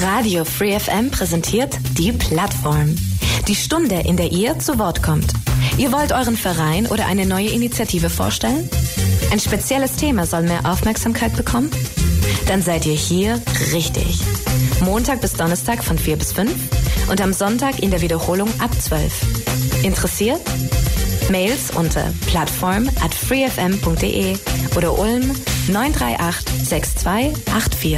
Radio Free FM präsentiert die Plattform. Die Stunde, in der ihr zu Wort kommt. Ihr wollt euren Verein oder eine neue Initiative vorstellen? Ein spezielles Thema soll mehr Aufmerksamkeit bekommen? Dann seid ihr hier richtig. Montag bis Donnerstag von 4 bis 5 und am Sonntag in der Wiederholung ab 12. Interessiert? Mails unter plattform@freefm.de oder Ulm 938 6284.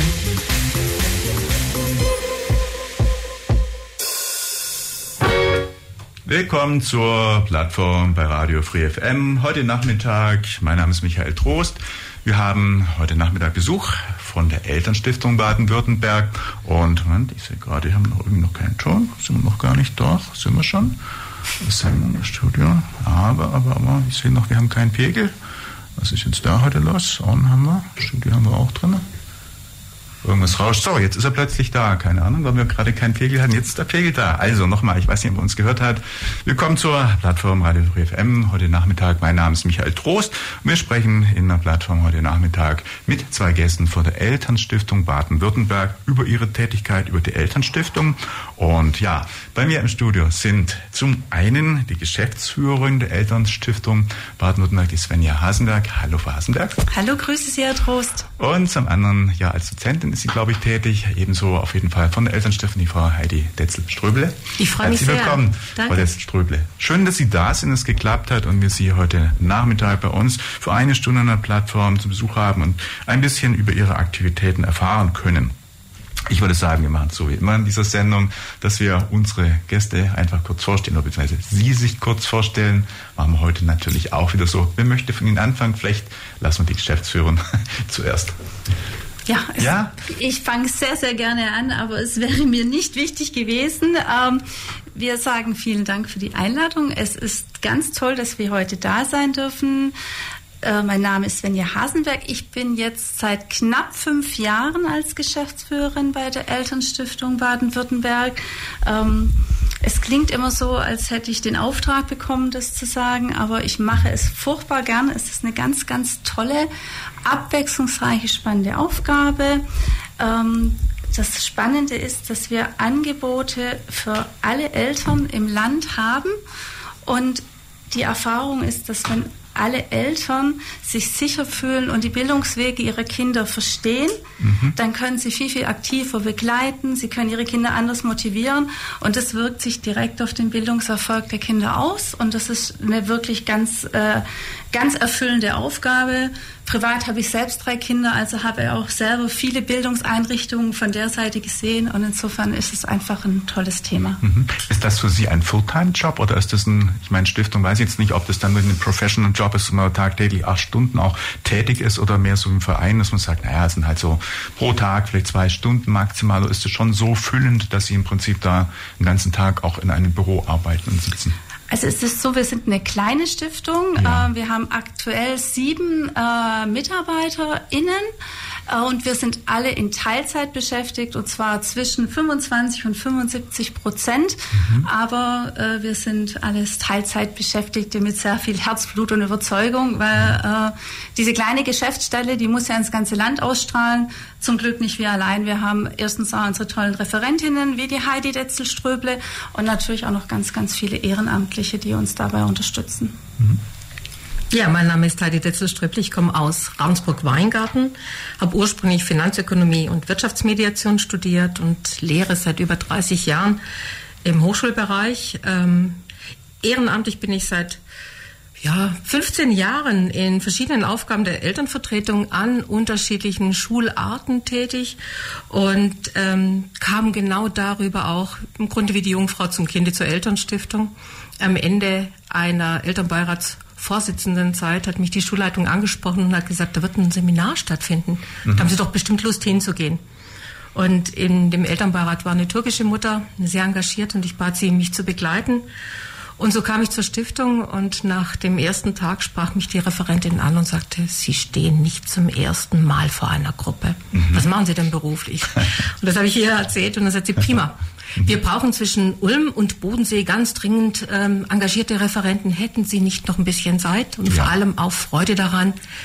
Willkommen zur Plattform bei Radio Free FM. Heute Nachmittag, mein Name ist Michael Trost. Wir haben heute Nachmittag Besuch von der Elternstiftung Baden-Württemberg. Und Moment, ich sehe gerade, wir haben irgendwie noch keinen Ton. Sind wir noch gar nicht da? Sind wir schon? Das sind wir im Studio. Aber, ich sehe noch, wir haben keinen Pegel. Was ist jetzt da heute los? On haben wir. Studio haben wir auch drin. Irgendwas rauscht. So, jetzt ist er plötzlich da. Keine Ahnung, weil wir gerade keinen Pegel hatten. Jetzt ist der Pegel da. Also nochmal, ich weiß nicht, ob man uns gehört hat. Willkommen zur Plattform Radio Free FM. Heute Nachmittag, mein Name ist Michael Trost. Wir sprechen in der Plattform heute Nachmittag mit 2 Gästen von der Elternstiftung Baden-Württemberg über ihre Tätigkeit, über die Elternstiftung. Und ja, bei mir im Studio sind zum einen die Geschäftsführerin der Elternstiftung Baden-Württemberg, die Svenja Hasenberg. Hallo, Frau Hasenberg. Hallo, grüße Sie, Herr Trost. Und zum anderen, ja, als Dozentin ist sie, glaube ich, tätig. Ebenso auf jeden Fall von der Elternstiftung die Frau Heidi Detzel-Ströble. Ich freue mich sehr. Herzlich willkommen, Frau Detzel-Ströble. Schön, dass Sie da sind, es geklappt hat und wir Sie heute Nachmittag bei uns für eine Stunde an der Plattform zu Besuch haben und ein bisschen über Ihre Aktivitäten erfahren können. Ich würde sagen, wir machen es so wie immer in dieser Sendung, dass wir unsere Gäste einfach kurz vorstellen, oder beziehungsweise Sie sich kurz vorstellen. Machen wir heute natürlich auch wieder so. Wer möchte von Ihnen anfangen? Vielleicht lassen wir die Geschäftsführerin zuerst. Ja, ich fange sehr, sehr gerne an, aber es wäre mir nicht wichtig gewesen. Wir sagen vielen Dank für die Einladung. Es ist ganz toll, dass wir heute da sein dürfen. Mein Name ist Svenja Hasenberg. Ich bin jetzt seit knapp 5 Jahren als Geschäftsführerin bei der Elternstiftung Baden-Württemberg. Es klingt immer so, als hätte ich den Auftrag bekommen, das zu sagen, aber ich mache es furchtbar gern. Es ist eine ganz, ganz tolle, abwechslungsreiche, spannende Aufgabe. Das Spannende ist, dass wir Angebote für alle Eltern im Land haben und die Erfahrung ist, dass wenn alle Eltern sich sicher fühlen und die Bildungswege ihrer Kinder verstehen, dann können sie viel, viel aktiver begleiten, sie können ihre Kinder anders motivieren und das wirkt sich direkt auf den Bildungserfolg der Kinder aus und das ist eine wirklich ganz erfüllende Aufgabe. Privat habe ich selbst 3 Kinder, also habe auch selber viele Bildungseinrichtungen von der Seite gesehen und insofern ist es einfach ein tolles Thema. Ist das für Sie ein Fulltime-Job oder ist das Stiftung, weiß ich jetzt nicht, ob das dann ein Professional-Job ist, wo man tagtäglich 8 Stunden auch tätig ist oder mehr so im Verein, dass man sagt, naja, es sind halt so pro Tag vielleicht 2 Stunden maximal, oder ist es schon so füllend, dass Sie im Prinzip da den ganzen Tag auch in einem Büro arbeiten und sitzen? Also es ist so, wir sind eine kleine Stiftung. Ja. Wir haben aktuell 7 MitarbeiterInnen und wir sind alle in Teilzeit beschäftigt und zwar zwischen 25% und 75%. Aber wir sind alles Teilzeitbeschäftigte mit sehr viel Herzblut und Überzeugung, weil diese kleine Geschäftsstelle, die muss ja ins ganze Land ausstrahlen. Zum Glück nicht wir allein. Wir haben erstens auch unsere tollen Referentinnen wie die Heidi Detzel-Ströble und natürlich auch noch ganz, ganz viele Ehrenamtliche, die uns dabei unterstützen. Ja, mein Name ist Heidi Detzel-Ströble. Ich komme aus Ravensburg-Weingarten, habe ursprünglich Finanzökonomie und Wirtschaftsmediation studiert und lehre seit über 30 Jahren im Hochschulbereich. Ehrenamtlich bin ich seit 15 Jahren in verschiedenen Aufgaben der Elternvertretung an unterschiedlichen Schularten tätig und kam genau darüber auch im Grunde wie die Jungfrau zum Kinde zur Elternstiftung. Am Ende einer Elternbeiratsvorsitzendenzeit hat mich die Schulleitung angesprochen und hat gesagt, da wird ein Seminar stattfinden. Da haben Sie doch bestimmt Lust hinzugehen. Und in dem Elternbeirat war eine türkische Mutter, sehr engagiert und ich bat sie, mich zu begleiten. Und so kam ich zur Stiftung und nach dem ersten Tag sprach mich die Referentin an und sagte, Sie stehen nicht zum ersten Mal vor einer Gruppe. Was machen Sie denn beruflich? Und das habe ich ihr erzählt und dann sagt sie, prima. Wir brauchen zwischen Ulm und Bodensee ganz dringend engagierte Referenten. Hätten Sie nicht noch ein bisschen Zeit und vor allem auch Freude daran,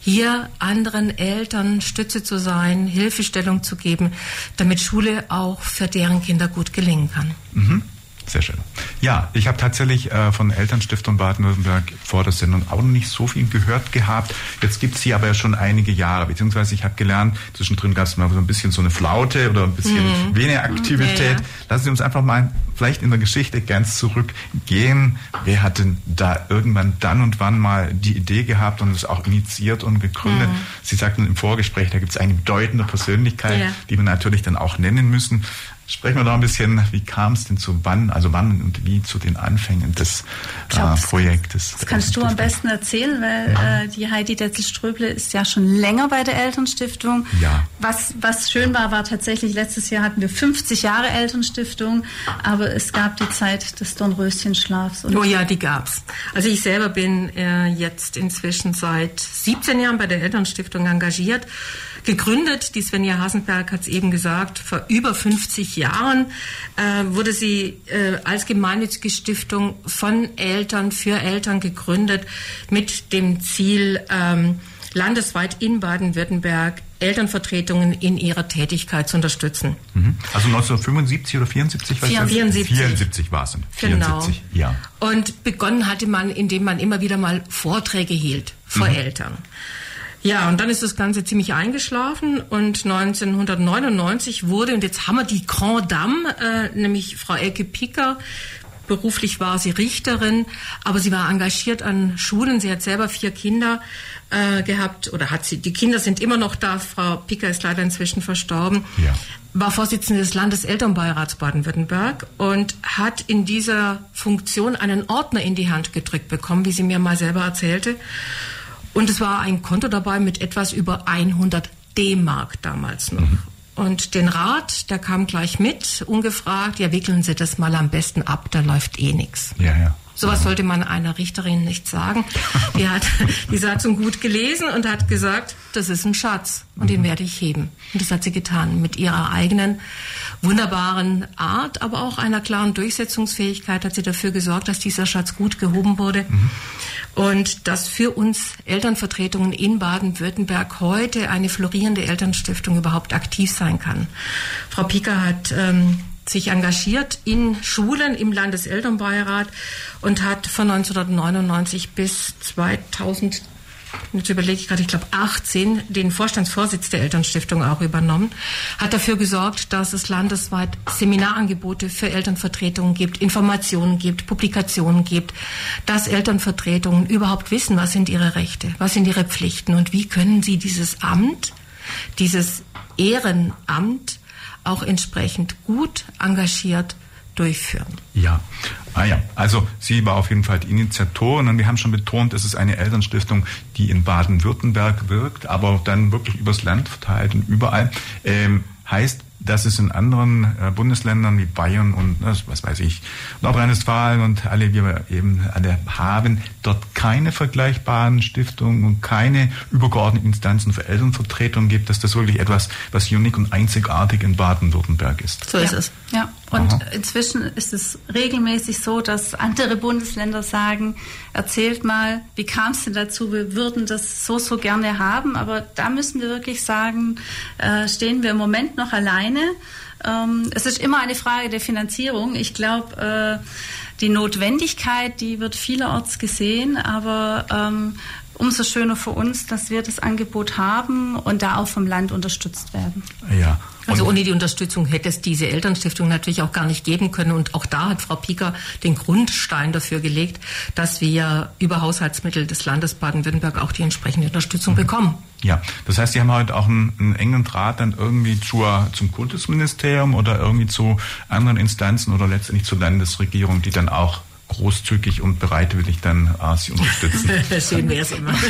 hier anderen Eltern Stütze zu sein, Hilfestellung zu geben, damit Schule auch für deren Kinder gut gelingen kann. Mhm. Sehr schön. Ja, ich habe tatsächlich von Elternstiftung Baden-Württemberg vor der Sendung auch noch nicht so viel gehört gehabt. Jetzt gibt es sie aber ja schon einige Jahre, beziehungsweise ich habe gelernt, zwischendrin gab es mal so ein bisschen so eine Flaute oder ein bisschen weniger Aktivität. Ja. Lassen Sie uns einfach mal vielleicht in der Geschichte ganz zurückgehen. Wer hat denn da irgendwann dann und wann mal die Idee gehabt und es auch initiiert und gegründet? Sie sagten im Vorgespräch, da gibt es eine bedeutende Persönlichkeit, die wir natürlich dann auch nennen müssen. Sprechen wir doch ein bisschen, wie kam es denn zu wann und wie zu den Anfängen des Projektes? Das kannst du am besten erzählen, weil die Heidi Detzel-Ströble ist ja schon länger bei der Elternstiftung. Ja. Was schön war tatsächlich, letztes Jahr hatten wir 50 Jahre Elternstiftung, aber es gab die Zeit des Dornröschenschlafs. Oh ja, die gab's. Also ich selber bin jetzt inzwischen seit 17 Jahren bei der Elternstiftung engagiert. Gegründet, die Svenja Hasenberg hat es eben gesagt, vor über 50 Jahren wurde sie als gemeinnützige Stiftung von Eltern für Eltern gegründet mit dem Ziel, landesweit in Baden-Württemberg Elternvertretungen in ihrer Tätigkeit zu unterstützen. Also 1975 oder 74? 74 war es. Genau. Ja. Und begonnen hatte man, indem man immer wieder mal Vorträge hielt vor Eltern. Ja, und dann ist das Ganze ziemlich eingeschlafen und 1999 wurde, und jetzt haben wir die Grand Dame, nämlich Frau Elke Picker. Beruflich war sie Richterin, aber sie war engagiert an Schulen. Sie hat selber 4 Kinder gehabt, oder hat sie. Die Kinder sind immer noch da. Frau Picker ist leider inzwischen verstorben. Ja. War Vorsitzende des Landeselternbeirats Baden-Württemberg und hat in dieser Funktion einen Ordner in die Hand gedrückt bekommen, wie sie mir mal selber erzählte. Und es war ein Konto dabei mit etwas über 100 D-Mark damals noch. Und den Rat, der kam gleich mit, ungefragt, ja, wickeln Sie das mal am besten ab, da läuft eh nichts. Ja. Sowas sollte man einer Richterin nicht sagen. Die hat die Satzung gut gelesen und hat gesagt, das ist ein Schatz und den werde ich heben. Und das hat sie getan mit ihrer eigenen wunderbaren Art, aber auch einer klaren Durchsetzungsfähigkeit hat sie dafür gesorgt, dass dieser Schatz gut gehoben wurde. Und dass für uns Elternvertretungen in Baden-Württemberg heute eine florierende Elternstiftung überhaupt aktiv sein kann. Frau Picker hat sich engagiert in Schulen im Landeselternbeirat und hat von 1999 bis 2000, jetzt überlege ich gerade, ich glaube 18, den Vorstandsvorsitz der Elternstiftung auch übernommen, hat dafür gesorgt, dass es landesweit Seminarangebote für Elternvertretungen gibt, Informationen gibt, Publikationen gibt, dass Elternvertretungen überhaupt wissen, was sind ihre Rechte, was sind ihre Pflichten und wie können sie dieses Amt, dieses Ehrenamt auch entsprechend gut engagiert durchführen. Ja. Also sie war auf jeden Fall die Initiatorin und wir haben schon betont, es ist eine Elternstiftung, die in Baden-Württemberg wirkt, aber dann wirklich übers Land verteilt und überall. Heißt, dass es in anderen Bundesländern wie Bayern und was weiß ich, Nordrhein-Westfalen und alle, die wir eben alle haben, dort keine vergleichbaren Stiftungen und keine übergeordneten Instanzen für Elternvertretung gibt, dass das wirklich etwas, was unique und einzigartig in Baden-Württemberg ist. So ist es. Ja, und inzwischen ist es regelmäßig so, dass andere Bundesländer sagen, erzählt mal, wie kam es denn dazu, wir würden das so gerne haben, aber da müssen wir wirklich sagen, stehen wir im Moment noch alleine. Es ist immer eine Frage der Finanzierung. Ich glaube, die Notwendigkeit, die wird vielerorts gesehen, aber umso schöner für uns, dass wir das Angebot haben und da auch vom Land unterstützt werden. Ja. Also ohne die Unterstützung hätte es diese Elternstiftung natürlich auch gar nicht geben können. Und auch da hat Frau Picker den Grundstein dafür gelegt, dass wir über Haushaltsmittel des Landes Baden-Württemberg auch die entsprechende Unterstützung bekommen. Ja, das heißt, Sie haben heute auch einen engen Draht dann irgendwie zum Kultusministerium oder irgendwie zu anderen Instanzen oder letztendlich zur Landesregierung, die dann auch großzügig und bereitwillig dann Sie unterstützen. Schön wäre es immer.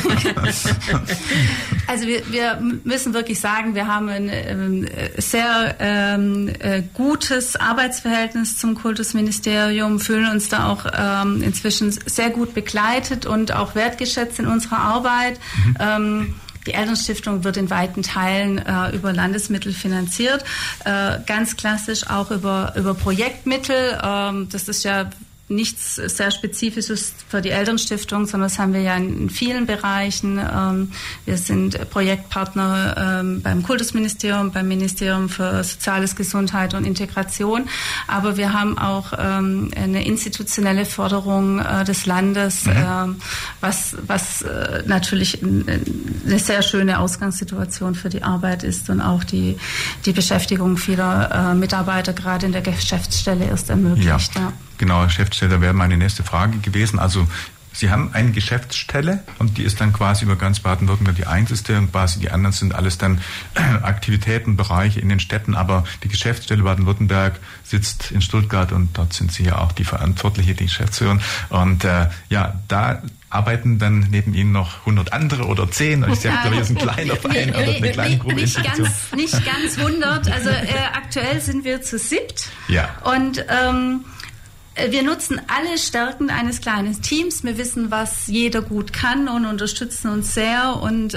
Also wir müssen wirklich sagen, wir haben ein sehr gutes Arbeitsverhältnis zum Kultusministerium, fühlen uns da auch inzwischen sehr gut begleitet und auch wertgeschätzt in unserer Arbeit. Die Elternstiftung wird in weiten Teilen über Landesmittel finanziert, ganz klassisch auch über Projektmittel. Das ist ja nichts sehr Spezifisches für die Elternstiftung, sondern das haben wir ja in vielen Bereichen. Wir sind Projektpartner beim Kultusministerium, beim Ministerium für Soziales, Gesundheit und Integration. Aber wir haben auch eine institutionelle Förderung des Landes, was natürlich eine sehr schöne Ausgangssituation für die Arbeit ist und auch die Beschäftigung vieler Mitarbeiter gerade in der Geschäftsstelle erst ermöglicht. Ja. Genau, Geschäftsstelle wäre meine nächste Frage gewesen. Also Sie haben eine Geschäftsstelle und die ist dann quasi über ganz Baden-Württemberg die einzige und quasi die anderen sind alles dann Aktivitäten, Bereiche in den Städten, aber die Geschäftsstelle Baden-Württemberg sitzt in Stuttgart und dort sind Sie ja auch die Verantwortliche, die Geschäftsführerin und da arbeiten dann neben Ihnen noch 100 andere oder 10? Ich sage, glaube ich, ist ein kleiner Verein oder eine kleine Gruppe. Nicht ganz 100. Also aktuell sind wir zu 7. Ja. Und wir nutzen alle Stärken eines kleinen Teams. Wir wissen, was jeder gut kann und unterstützen uns sehr. Und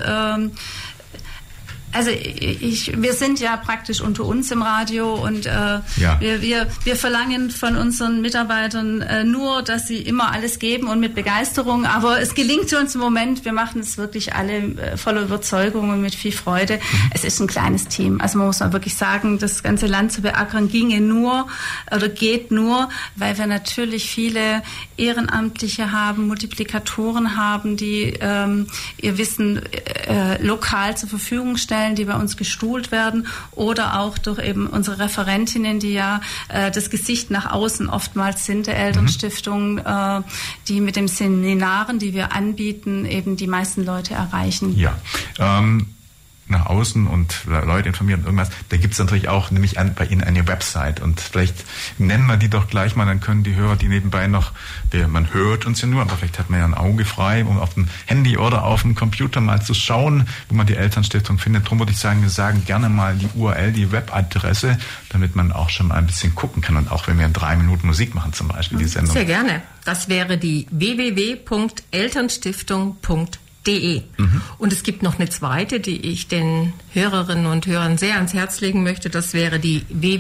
wir sind ja praktisch unter uns im Radio und wir verlangen von unseren Mitarbeitern nur, dass sie immer alles geben und mit Begeisterung. Aber es gelingt uns im Moment. Wir machen es wirklich alle voller Überzeugung und mit viel Freude. Es ist ein kleines Team. Also man muss mal wirklich sagen, das ganze Land zu beackern geht nur, weil wir natürlich viele Ehrenamtliche haben, Multiplikatoren haben, die ihr Wissen lokal zur Verfügung stellen, die bei uns geschult werden oder auch durch eben unsere Referentinnen, die ja das Gesicht nach außen oftmals sind der Elternstiftung, die mit den Seminaren, die wir anbieten, eben die meisten Leute erreichen. Ja, nach außen und Leute informieren und irgendwas, da gibt es natürlich auch nämlich bei Ihnen eine Website und vielleicht nennen wir die doch gleich mal, dann können die Hörer, die nebenbei noch, man hört uns ja nur, aber vielleicht hat man ja ein Auge frei, um auf dem Handy oder auf dem Computer mal zu schauen, wo man die Elternstiftung findet. Darum würde ich sagen, wir sagen gerne mal die URL, die Webadresse, damit man auch schon mal ein bisschen gucken kann und auch wenn wir in 3 Minuten Musik machen zum Beispiel, die Sendung. Sehr gerne. Das wäre die www.elternstiftung.de. Und es gibt noch eine zweite, die ich den Hörerinnen und Hörern sehr ans Herz legen möchte. Das wäre die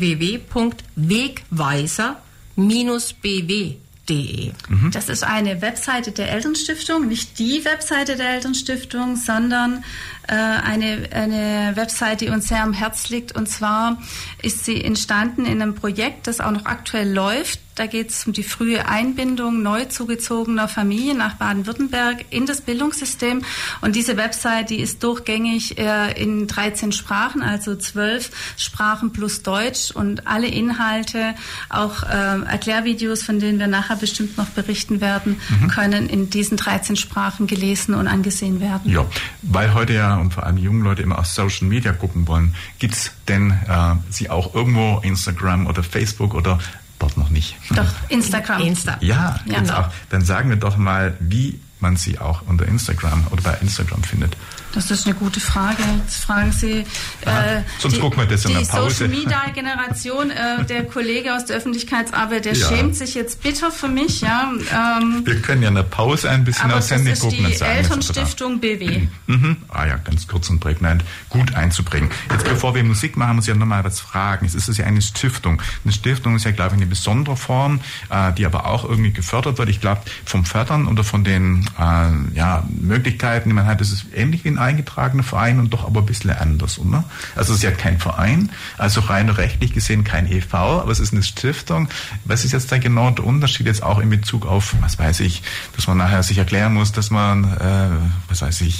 www.wegweiser-bw.de. Das ist eine Webseite der Elternstiftung, nicht die Webseite der Elternstiftung, sondern eine Website, die uns sehr am Herz liegt. Und zwar ist sie entstanden in einem Projekt, das auch noch aktuell läuft. Da geht es um die frühe Einbindung neu zugezogener Familien nach Baden-Württemberg in das Bildungssystem. Und diese Website, die ist durchgängig in 13 Sprachen, also 12 Sprachen plus Deutsch. Und alle Inhalte, auch Erklärvideos, von denen wir nachher bestimmt noch berichten werden, können in diesen 13 Sprachen gelesen und angesehen werden. Ja, weil heute ja und vor allem die jungen Leute immer auf Social Media gucken wollen. Gibt es denn Sie auch irgendwo Instagram oder Facebook oder dort noch nicht? Doch, Instagram. Ja, auch. Dann sagen wir doch mal, wie man sie auch unter Instagram oder bei Instagram findet. Das ist eine gute Frage. Jetzt fragen Sie sonst gucken wir das in der Pause. Die Social-Media-Generation, der Kollege aus der Öffentlichkeitsarbeit, der schämt sich jetzt bitter für mich. Ja. Wir können ja in der Pause ein bisschen aufs Handy gucken. Das ist die Elternstiftung BW. Ganz kurz und prägnant, gut einzubringen. Jetzt bevor wir Musik machen, muss ich ja nochmal was fragen. Es ist ja eine Stiftung. Eine Stiftung ist ja, glaube ich, eine besondere Form, die aber auch irgendwie gefördert wird. Ich glaube, vom Fördern oder von den Möglichkeiten, die man hat, ist es ähnlich wie ein eingetragener Verein und doch aber ein bisschen anders, oder? Also es ist ja kein Verein, also rein rechtlich gesehen kein e.V., aber es ist eine Stiftung. Was ist jetzt da genau der Unterschied jetzt auch in Bezug auf, was weiß ich, dass man nachher sich erklären muss, dass man, was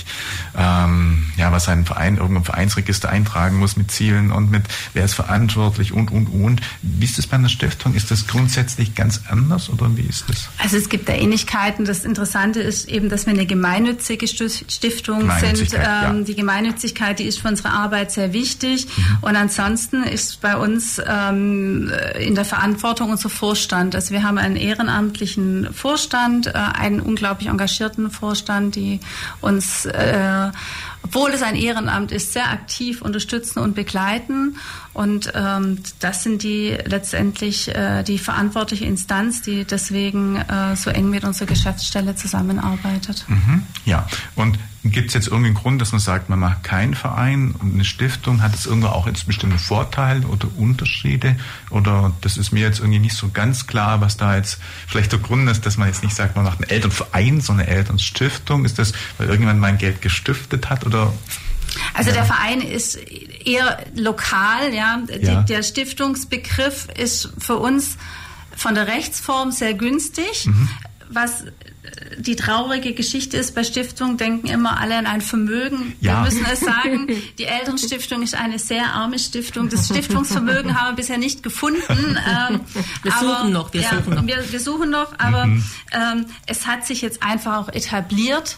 ein Verein, irgendein Vereinsregister eintragen muss mit Zielen und mit, wer ist verantwortlich und. Wie ist das bei einer Stiftung? Ist das grundsätzlich ganz anders oder wie ist das? Also es gibt da Ähnlichkeiten. Das Interessante ist eben, dass wir eine gemeinnützige Stiftung sind. Die Gemeinnützigkeit, die ist für unsere Arbeit sehr wichtig. Und ansonsten ist bei uns in der Verantwortung unser Vorstand. Also wir haben einen ehrenamtlichen Vorstand, einen unglaublich engagierten Vorstand, die uns, obwohl es ein Ehrenamt ist, sehr aktiv unterstützen und begleiten. Und das sind die letztendlich die verantwortliche Instanz, die deswegen so eng mit unserer Geschäftsstelle zusammenarbeitet. Ja, und Gibt es jetzt irgendeinen Grund, dass man sagt, man macht keinen Verein und eine Stiftung? Hat es irgendwo auch jetzt bestimmte Vorteile oder Unterschiede? Oder das ist mir jetzt irgendwie nicht so ganz klar, was da jetzt vielleicht der Grund ist, dass man jetzt nicht sagt, man macht einen Elternverein, sondern eine Elternstiftung. Ist das, weil irgendjemand mein Geld gestiftet hat? Oder? Also der Verein ist eher lokal. Ja. Der Stiftungsbegriff ist für uns von der Rechtsform sehr günstig. Was die traurige Geschichte ist, bei Stiftungen denken immer alle an ein Vermögen. Wir müssen es sagen, die Elternstiftung ist eine sehr arme Stiftung. Das Stiftungsvermögen haben wir bisher nicht gefunden. Wir suchen noch, aber es hat sich jetzt einfach auch etabliert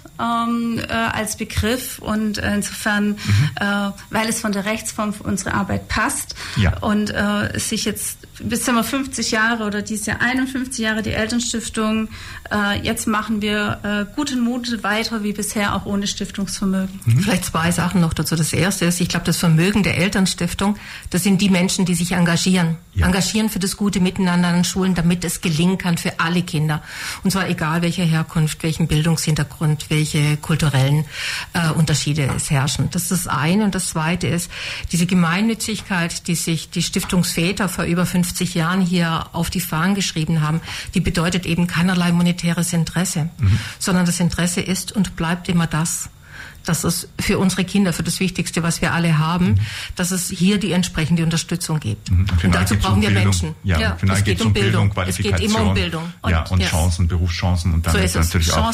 als Begriff und insofern, weil es von der Rechtsform für unsere Arbeit passt und es sich jetzt bis 50 Jahre oder dieses Jahr 51 Jahre die Elternstiftung, jetzt machen wir guten Mut weiter wie bisher, auch ohne Stiftungsvermögen. Vielleicht 2 Sachen noch dazu. Das erste ist, ich glaube, das Vermögen der Elternstiftung, das sind die Menschen, die sich engagieren. Engagieren für das gute Miteinander an Schulen, damit es gelingen kann für alle Kinder. Und zwar egal welcher Herkunft, welchen Bildungshintergrund, welche kulturellen Unterschiede es herrschen. Das ist das eine. Und das zweite ist, diese Gemeinnützigkeit, die sich die Stiftungsväter vor über 50 Jahren hier auf die Fahnen geschrieben haben, die bedeutet eben keinerlei monetäres Interesse, sondern das Interesse ist und bleibt immer das, dass es für unsere Kinder, für das Wichtigste, was wir alle haben, dass es hier die entsprechende Unterstützung gibt. Und dazu brauchen wir Menschen. Es geht um Bildung, Qualifikation. Es geht immer um Bildung. Und Chancen, Berufschancen und damit so natürlich auch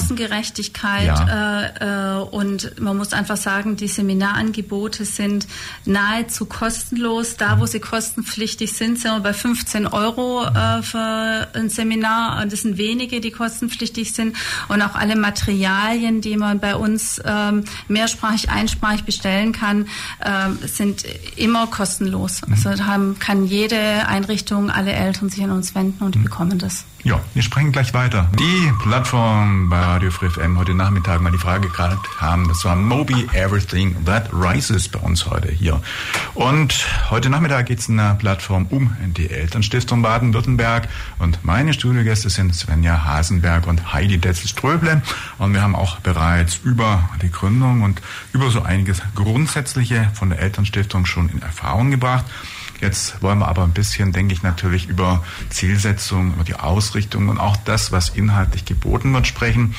Chancengerechtigkeit. Und man muss einfach sagen, die Seminarangebote sind nahezu kostenlos. Da, wo sie kostenpflichtig sind, sind wir bei 15 € für ein Seminar. Und das sind wenige, die kostenpflichtig sind. Und auch alle Materialien, die man bei uns mehrsprachig, einsprachig bestellen kann, sind immer kostenlos. Also kann jede Einrichtung, alle Eltern sich an uns wenden und die bekommen das. Ja, wir sprechen gleich weiter. Die Plattform bei Radio Free FM heute Nachmittag mal die Frage gekriegt haben, das war Moby Everything That Rises bei uns heute hier. Und heute Nachmittag geht es in der Plattform um die Elternstiftung Baden-Württemberg und meine Studiogäste sind Svenja Hasenberg und Heidi Detzel-Ströble und wir haben auch bereits über die Gründung und über so einiges Grundsätzliche von der Elternstiftung schon in Erfahrung gebracht. Jetzt wollen wir aber ein bisschen, denke ich, natürlich über Zielsetzung, über die Ausrichtung und auch das, was inhaltlich geboten wird, sprechen.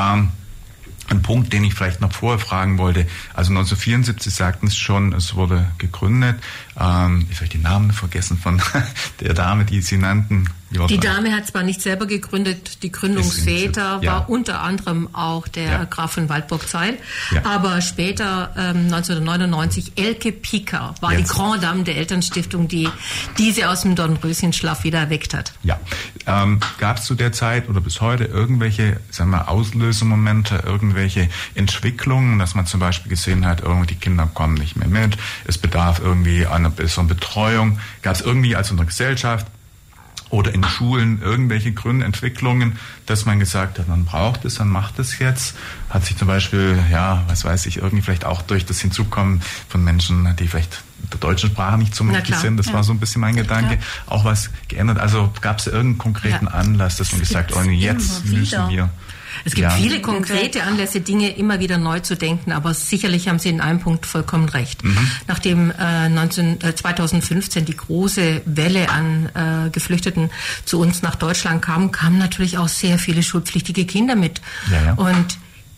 Ein Punkt, den ich vielleicht noch vorher fragen wollte. Also 1974 sagten es schon, es wurde gegründet. Ich habe die Namen vergessen von der Dame, die Sie nannten. Die Dame hat zwar nicht selber gegründet, die Gründungsväter war unter anderem auch der Graf von Waldburg-Zeil, aber später 1999 Elke Picker war die Grand Dame der Elternstiftung, die diese aus dem Dornröschenschlaf wieder erweckt hat. Ja, gab es zu der Zeit oder bis heute irgendwelche, sagen wir, Auslösemomente, irgendwelche Entwicklungen, dass man zum Beispiel gesehen hat, irgendwie die Kinder kommen nicht mehr mit, es bedarf irgendwie einer besseren Betreuung. Gab es irgendwie als in der Gesellschaft oder in Schulen irgendwelche Gründe, Entwicklungen, dass man gesagt hat, man braucht es, man macht es jetzt? Hat sich zum Beispiel, irgendwie vielleicht auch durch das Hinzukommen von Menschen, die vielleicht der deutschen Sprache nicht so mächtig sind, das war so ein bisschen mein Gedanke, auch was geändert? Also gab es irgendeinen konkreten Anlass, dass man gesagt hat, jetzt müssen wir... Es gibt viele konkrete Anlässe, Dinge immer wieder neu zu denken, aber sicherlich haben Sie in einem Punkt vollkommen recht. Nachdem 2015 die große Welle an Geflüchteten zu uns nach Deutschland kam, kamen natürlich auch sehr viele schulpflichtige Kinder mit. Und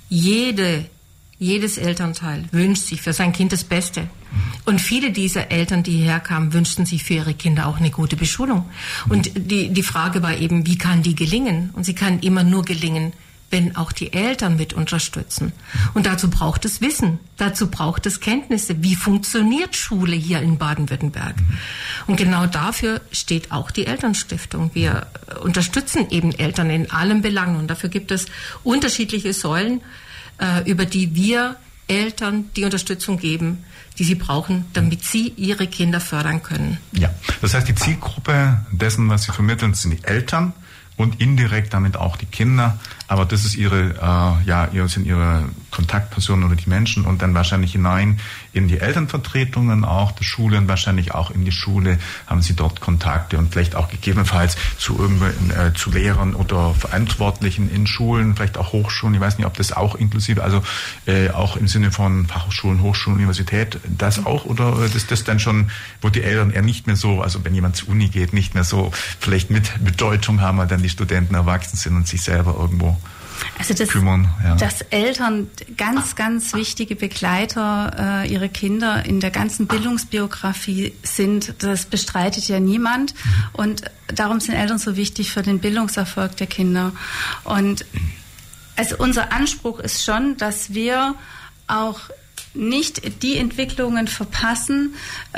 jedes Elternteil wünscht sich für sein Kind das Beste. Und viele dieser Eltern, die hierher kamen, wünschten sich für ihre Kinder auch eine gute Beschulung. Und die Frage war eben, wie kann die gelingen? Und sie kann immer nur gelingen, wenn auch die Eltern mit unterstützen. Und dazu braucht es Wissen, dazu braucht es Kenntnisse. Wie funktioniert Schule hier in Baden-Württemberg? Und genau dafür steht auch die Elternstiftung. Wir unterstützen eben Eltern in allen Belangen. Und dafür gibt es unterschiedliche Säulen, über die wir Eltern die Unterstützung geben, die sie brauchen, damit sie ihre Kinder fördern können. Ja, das heißt, die Zielgruppe dessen, was Sie vermitteln, sind die Eltern und indirekt damit auch die Kinder. aber das ist sind ihre Kontaktpersonen oder die Menschen und dann wahrscheinlich hinein in die Elternvertretungen auch, der Schulen, wahrscheinlich auch in die Schule, haben Sie dort Kontakte und vielleicht auch gegebenenfalls zu Lehrern oder Verantwortlichen in Schulen, vielleicht auch Hochschulen, ich weiß nicht, ob das auch inklusive, also auch im Sinne von Fachhochschulen, Hochschulen, Universität, das auch, oder ist das dann schon, wo die Eltern eher nicht mehr so, also wenn jemand zur Uni geht, nicht mehr so vielleicht mit Bedeutung haben, weil dann die Studenten erwachsen sind und sich selber irgendwo kümmern. Ja. Dass Eltern ganz wichtige Begleiter ihrer Kinder in der ganzen Bildungsbiografie sind, das bestreitet ja niemand. Und darum sind Eltern so wichtig für den Bildungserfolg der Kinder. Und also unser Anspruch ist schon, dass wir auch nicht die Entwicklungen verpassen,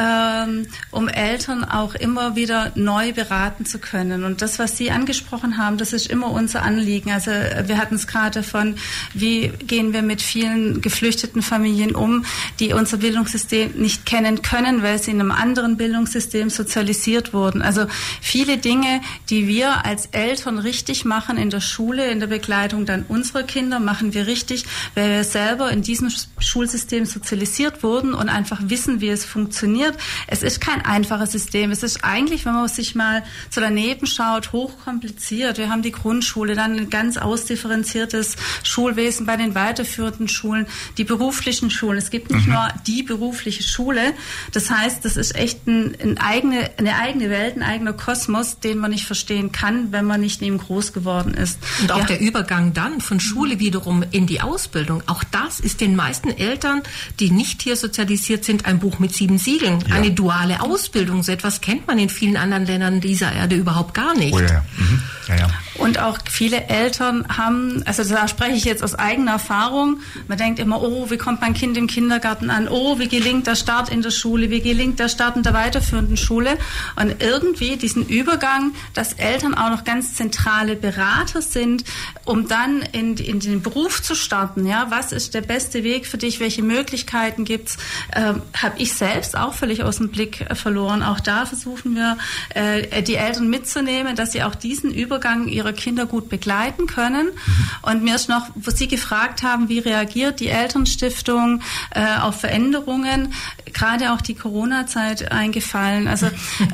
um Eltern auch immer wieder neu beraten zu können. Und das, was Sie angesprochen haben, das ist immer unser Anliegen. Also wir hatten es gerade davon, wie gehen wir mit vielen geflüchteten Familien um, die unser Bildungssystem nicht kennen können, weil sie in einem anderen Bildungssystem sozialisiert wurden. Also viele Dinge, die wir als Eltern richtig machen in der Schule, in der Begleitung dann unserer Kinder, machen wir richtig, weil wir selber in diesem Schulsystem sozialisiert wurden und einfach wissen, wie es funktioniert. Es ist kein einfaches System. Es ist eigentlich, wenn man sich mal so daneben schaut, hochkompliziert. Wir haben die Grundschule, dann ein ganz ausdifferenziertes Schulwesen bei den weiterführenden Schulen, die beruflichen Schulen. Es gibt nicht nur die berufliche Schule. Das heißt, das ist echt eine eigene Welt, ein eigener Kosmos, den man nicht verstehen kann, wenn man nicht in ihm groß geworden ist. Und auch der Übergang dann von Schule wiederum in die Ausbildung, auch das ist den meisten Eltern, die nicht hier sozialisiert sind, ein Buch mit 7 Siegeln. Ja. Eine duale Ausbildung, so etwas kennt man in vielen anderen Ländern dieser Erde überhaupt gar nicht. Oh ja. Ja. Und auch viele Eltern haben, also da spreche ich jetzt aus eigener Erfahrung, man denkt immer, oh, wie kommt mein Kind im Kindergarten an, oh, wie gelingt der Start in der Schule, wie gelingt der Start in der weiterführenden Schule, und irgendwie diesen Übergang, dass Eltern auch noch ganz zentrale Berater sind, um dann in den Beruf zu starten, ja, was ist der beste Weg für dich, welche Möglichkeiten gibt's, habe ich selbst auch völlig aus dem Blick verloren. Auch da versuchen wir, die Eltern mitzunehmen, dass sie auch diesen Übergang ihrer Kinder gut begleiten können. Und mir ist noch, wo Sie gefragt haben, wie reagiert die Elternstiftung auf Veränderungen, gerade auch die Corona-Zeit eingefallen. Also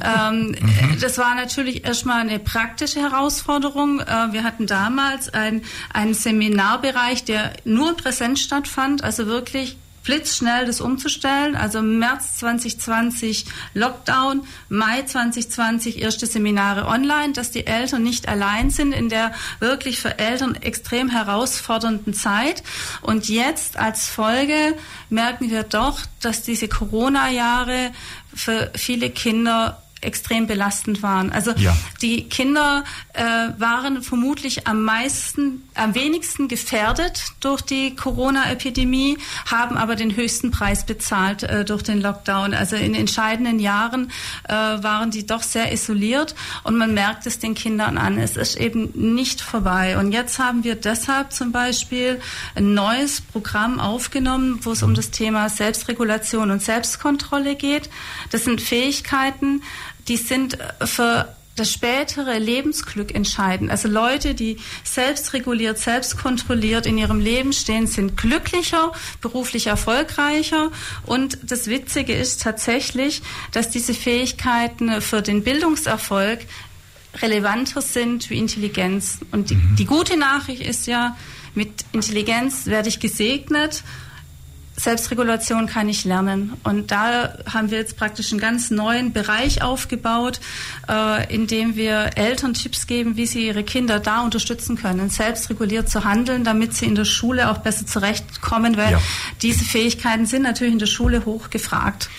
das war natürlich erstmal eine praktische Herausforderung. Wir hatten damals einen Seminarbereich, der nur in Präsenz stattfand, also wirklich blitzschnell das umzustellen, also März 2020 Lockdown, Mai 2020 erste Seminare online, dass die Eltern nicht allein sind in der wirklich für Eltern extrem herausfordernden Zeit. Und jetzt als Folge merken wir doch, dass diese Corona-Jahre für viele Kinder extrem belastend waren. Also die Kinder waren vermutlich am wenigsten gefährdet durch die Corona-Epidemie, haben aber den höchsten Preis bezahlt durch den Lockdown. Also in entscheidenden Jahren waren die doch sehr isoliert und man merkt es den Kindern an. Es ist eben nicht vorbei. Und jetzt haben wir deshalb zum Beispiel ein neues Programm aufgenommen, wo es um das Thema Selbstregulation und Selbstkontrolle geht. Das sind Fähigkeiten, die sind für das spätere Lebensglück entscheidend. Also Leute, die selbstreguliert, selbstkontrolliert in ihrem Leben stehen, sind glücklicher, beruflich erfolgreicher. Und das Witzige ist tatsächlich, dass diese Fähigkeiten für den Bildungserfolg relevanter sind wie Intelligenz. Und die gute Nachricht ist ja, mit Intelligenz werde ich gesegnet, Selbstregulation kann ich lernen. Und da haben wir jetzt praktisch einen ganz neuen Bereich aufgebaut, in dem wir Eltern Tipps geben, wie sie ihre Kinder da unterstützen können, selbstreguliert zu handeln, damit sie in der Schule auch besser zurechtkommen, weil diese Fähigkeiten sind natürlich in der Schule hoch gefragt.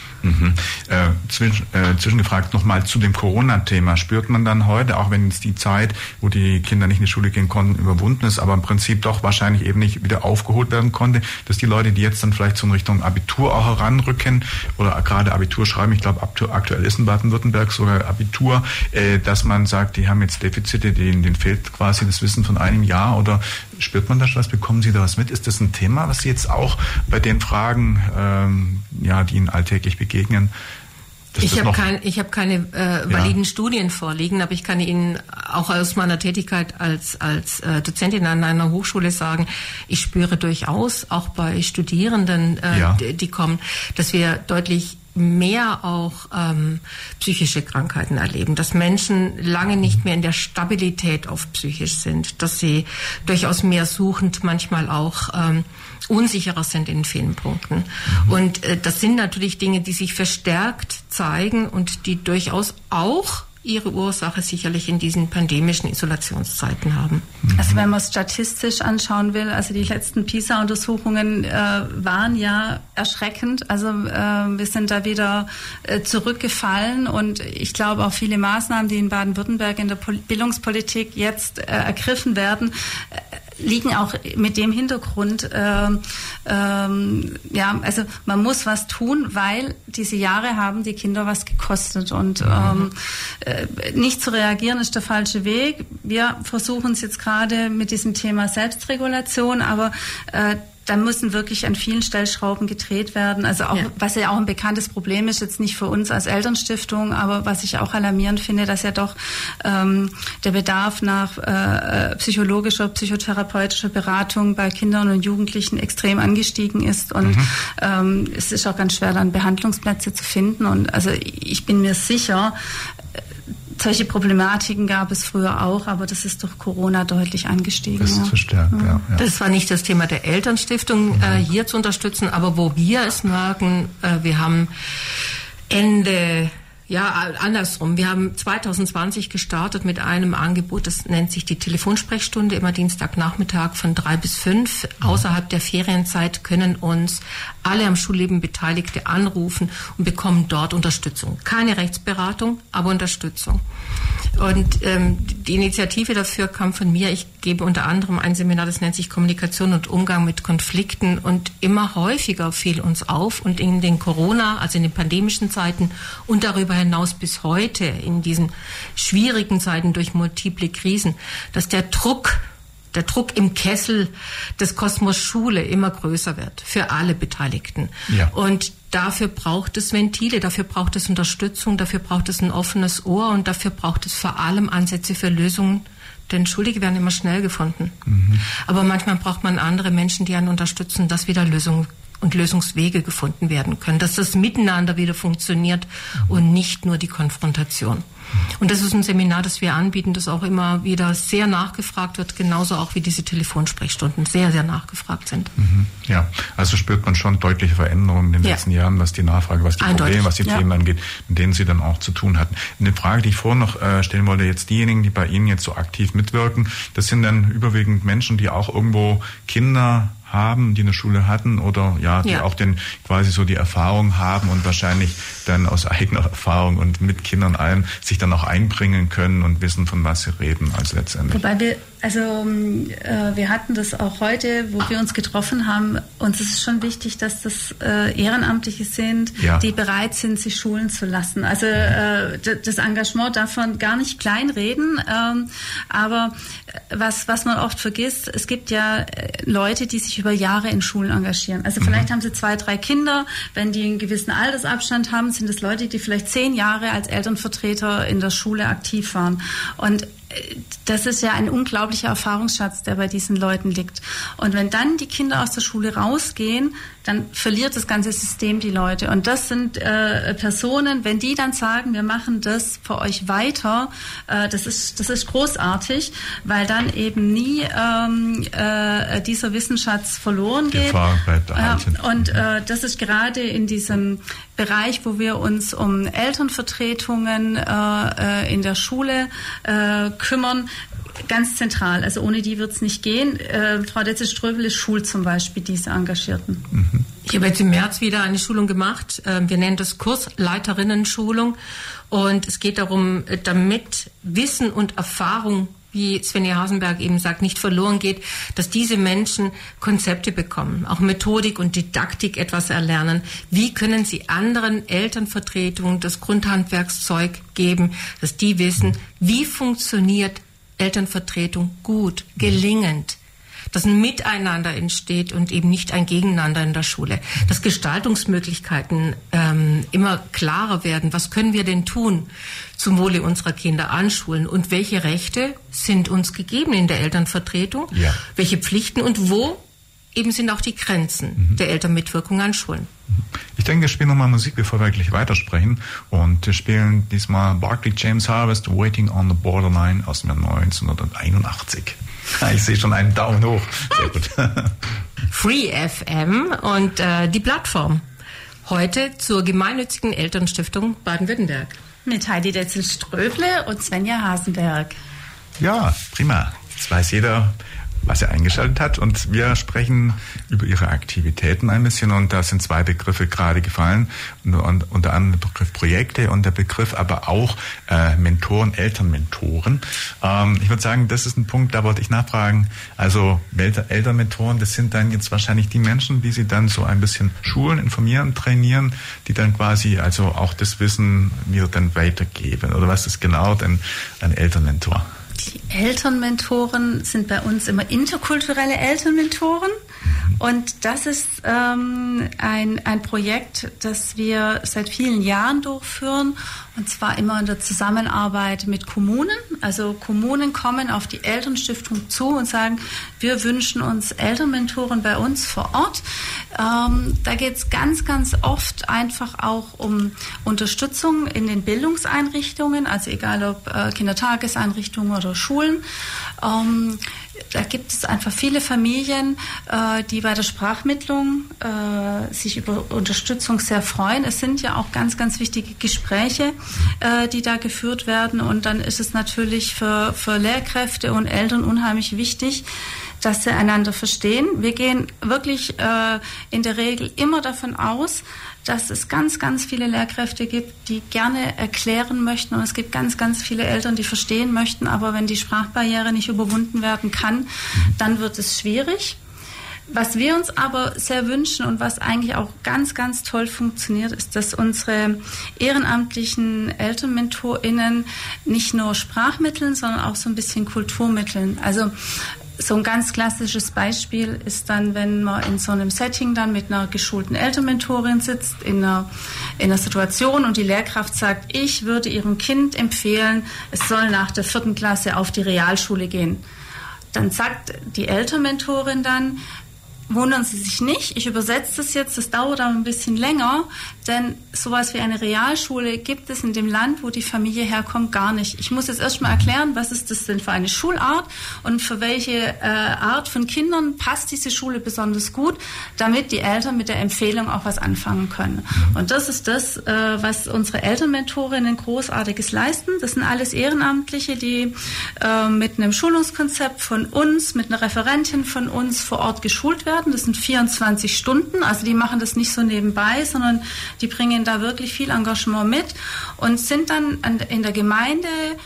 Zwischengefragt nochmal zu dem Corona-Thema. Spürt man dann heute, auch wenn jetzt die Zeit, wo die Kinder nicht in die Schule gehen konnten, überwunden ist, aber im Prinzip doch wahrscheinlich eben nicht wieder aufgeholt werden konnte, dass die Leute, die jetzt dann vielleicht so in Richtung Abitur auch heranrücken oder gerade Abitur schreiben, ich glaube aktuell ist in Baden-Württemberg sogar Abitur, dass man sagt, die haben jetzt Defizite, denen fehlt quasi das Wissen von einem Jahr, oder spürt man da schon was? Bekommen Sie da was mit? Ist das ein Thema, was Sie jetzt auch bei den Fragen, die Ihnen alltäglich begegnen, Ich habe keine validen Studien vorliegen, aber ich kann Ihnen auch aus meiner Tätigkeit als Dozentin an einer Hochschule sagen, ich spüre durchaus auch bei Studierenden, die kommen, dass wir deutlich mehr auch psychische Krankheiten erleben, dass Menschen lange nicht mehr in der Stabilität oft psychisch sind, dass sie durchaus mehr suchend, manchmal auch unsicherer sind in vielen Punkten. Und das sind natürlich Dinge, die sich verstärkt zeigen und die durchaus auch ihre Ursache sicherlich in diesen pandemischen Isolationszeiten haben. Also wenn man es statistisch anschauen will, also die letzten PISA-Untersuchungen waren ja erschreckend. Also wir sind da wieder zurückgefallen und ich glaube auch viele Maßnahmen, die in Baden-Württemberg in der Bildungspolitik jetzt ergriffen werden, liegen auch mit dem Hintergrund, also man muss was tun, weil diese Jahre haben die Kinder was gekostet und nicht zu reagieren ist der falsche Weg. Wir versuchen es jetzt gerade mit diesem Thema Selbstregulation, aber da müssen wirklich an vielen Stellschrauben gedreht werden. Also auch, was ja auch ein bekanntes Problem ist, jetzt nicht für uns als Elternstiftung, aber was ich auch alarmierend finde, dass ja doch der Bedarf nach psychologischer, psychotherapeutischer Beratung bei Kindern und Jugendlichen extrem angestiegen ist. Und es ist auch ganz schwer, dann Behandlungsplätze zu finden. Und also ich bin mir sicher, solche Problematiken gab es früher auch, aber das ist durch Corona deutlich angestiegen. Das ist verstärkt, ja. Das war nicht das Thema der Elternstiftung, hier zu unterstützen, aber wo wir es merken, wir haben wir haben 2020 gestartet mit einem Angebot, das nennt sich die Telefonsprechstunde, immer Dienstagnachmittag von 3 bis 5. Außerhalb der Ferienzeit können uns alle am Schulleben Beteiligte anrufen und bekommen dort Unterstützung. Keine Rechtsberatung, aber Unterstützung. Und die Initiative dafür kam von mir. Ich gebe unter anderem ein Seminar, das nennt sich Kommunikation und Umgang mit Konflikten. Und immer häufiger fiel uns auf und in den Corona, also in den pandemischen Zeiten und darüber hinaus bis heute in diesen schwierigen Zeiten durch multiple Krisen, dass der Druck im Kessel des Kosmos Schule immer größer wird für alle Beteiligten. Ja. Und dafür braucht es Ventile, dafür braucht es Unterstützung, dafür braucht es ein offenes Ohr und dafür braucht es vor allem Ansätze für Lösungen. Denn Schuldige werden immer schnell gefunden. Aber manchmal braucht man andere Menschen, die einen unterstützen, dass wieder Lösungen und Lösungswege gefunden werden können, dass das Miteinander wieder funktioniert und nicht nur die Konfrontation. Und das ist ein Seminar, das wir anbieten, das auch immer wieder sehr nachgefragt wird, genauso auch wie diese Telefonsprechstunden sehr, sehr nachgefragt sind. Ja, also spürt man schon deutliche Veränderungen in den letzten Jahren, was die Nachfrage, was die Probleme, was die Themen angeht, mit denen Sie dann auch zu tun hatten. Eine Frage, die ich vorhin noch stellen wollte, jetzt diejenigen, die bei Ihnen jetzt so aktiv mitwirken, das sind dann überwiegend Menschen, die auch irgendwo Kinder haben, die eine Schule hatten oder die auch quasi so die Erfahrung haben und wahrscheinlich dann aus eigener Erfahrung und mit Kindern allem sich dann auch einbringen können und wissen, von was sie reden, also letztendlich. Wobei wir hatten das auch heute, wo wir uns getroffen haben, und es ist schon wichtig, dass das Ehrenamtliche sind, die bereit sind, sich schulen zu lassen. Also das Engagement darf man gar nicht kleinreden, aber was man oft vergisst, es gibt ja Leute, die sich über Jahre in Schulen engagieren. Also vielleicht haben sie 2, 3 Kinder, wenn die einen gewissen Altersabstand haben, sind es Leute, die vielleicht 10 Jahre als Elternvertreter in der Schule aktiv waren. Und das ist ja ein unglaublicher Erfahrungsschatz, der bei diesen Leuten liegt. Und wenn dann die Kinder aus der Schule rausgehen, dann verliert das ganze System die Leute. Und das sind Personen, wenn die dann sagen, wir machen das für euch weiter, das ist großartig, weil dann eben nie dieser Wissensschatz verloren geht. Die Erfahrung bleibt erhalten. Und das ist gerade in diesem Bereich, wo wir uns um Elternvertretungen in der Schule kümmern, ganz zentral. Also ohne die wird es nicht gehen. Frau Detzel-Ströbele schult zum Beispiel diese Engagierten. Ich habe jetzt im März wieder eine Schulung gemacht. Wir nennen das Kursleiterinnen-Schulung. Und es geht darum, damit Wissen und Erfahrung, wie Svenja Hasenberg eben sagt, nicht verloren geht, dass diese Menschen Konzepte bekommen, auch Methodik und Didaktik etwas erlernen. Wie können sie anderen Elternvertretungen das Grundhandwerkszeug geben, dass die wissen, wie funktioniert Elternvertretung gut, gelingend. dass ein Miteinander entsteht und eben nicht ein Gegeneinander in der Schule. Dass Gestaltungsmöglichkeiten immer klarer werden. Was können wir denn tun zum Wohle unserer Kinder an Schulen? Und welche Rechte sind uns gegeben in der Elternvertretung? Ja. Welche Pflichten und wo eben sind auch die Grenzen der Elternmitwirkung an Schulen? Ich denke, wir spielen nochmal Musik, bevor wir gleich weitersprechen. Und wir spielen diesmal Barclay James Harvest, Waiting on the Borderline aus dem Jahr 1981. Ich sehe schon einen Daumen hoch. Sehr gut. Free FM und die Plattform. Heute zur gemeinnützigen Elternstiftung Baden-Württemberg. Mit Heidi Detzel-Ströble und Svenja Hasenberg. Ja, prima. Jetzt weiß jeder, was er eingeschaltet hat. Und wir sprechen über Ihre Aktivitäten ein bisschen. Und da sind zwei Begriffe gerade gefallen. Und unter anderem der Begriff Projekte und der Begriff aber auch Mentoren, Elternmentoren. Ich würde sagen, das ist ein Punkt, da wollte ich nachfragen. Also Elternmentoren, das sind dann jetzt wahrscheinlich die Menschen, die Sie dann so ein bisschen schulen, informieren, trainieren, die dann quasi also auch das Wissen mir dann weitergeben. Oder was ist genau denn ein Elternmentor? Die Elternmentoren sind bei uns immer interkulturelle Elternmentoren. Und das ist ein Projekt, das wir seit vielen Jahren durchführen, und zwar immer in der Zusammenarbeit mit Kommunen. Also Kommunen kommen auf die Elternstiftung zu und sagen, wir wünschen uns Elternmentoren bei uns vor Ort. Da geht es ganz, ganz oft einfach auch um Unterstützung in den Bildungseinrichtungen, also egal ob Kindertageseinrichtungen oder Schulen. Da gibt es einfach viele Familien, die bei der Sprachmittlung sich über Unterstützung sehr freuen. Es sind ja auch ganz, ganz wichtige Gespräche, die da geführt werden. Und dann ist es natürlich für Lehrkräfte und Eltern unheimlich wichtig, dass sie einander verstehen. Wir gehen wirklich in der Regel immer davon aus, dass es ganz, ganz viele Lehrkräfte gibt, die gerne erklären möchten, und es gibt ganz, ganz viele Eltern, die verstehen möchten, aber wenn die Sprachbarriere nicht überwunden werden kann, dann wird es schwierig. Was wir uns aber sehr wünschen und was eigentlich auch ganz, ganz toll funktioniert, ist, dass unsere ehrenamtlichen ElternmentorInnen nicht nur Sprachmitteln, sondern auch so ein bisschen Kulturmitteln. Also so ein ganz klassisches Beispiel ist dann, wenn man in so einem Setting dann mit einer geschulten Elternmentorin sitzt, in einer Situation, und die Lehrkraft sagt, ich würde ihrem Kind empfehlen, es soll nach der 4. Klasse auf die Realschule gehen. Dann sagt die Elternmentorin dann, wundern Sie sich nicht, ich übersetze das jetzt, das dauert aber ein bisschen länger, denn sowas wie eine Realschule gibt es in dem Land, wo die Familie herkommt, gar nicht. Ich muss jetzt erstmal erklären, was ist das denn für eine Schulart und für welche Art von Kindern passt diese Schule besonders gut, damit die Eltern mit der Empfehlung auch was anfangen können. Und das ist das, was unsere Elternmentorinnen Großartiges leisten. Das sind alles Ehrenamtliche, die mit einem Schulungskonzept von uns, mit einer Referentin von uns vor Ort geschult werden. Das sind 24 Stunden, also die machen das nicht so nebenbei, sondern die bringen da wirklich viel Engagement mit und sind dann in der Gemeinde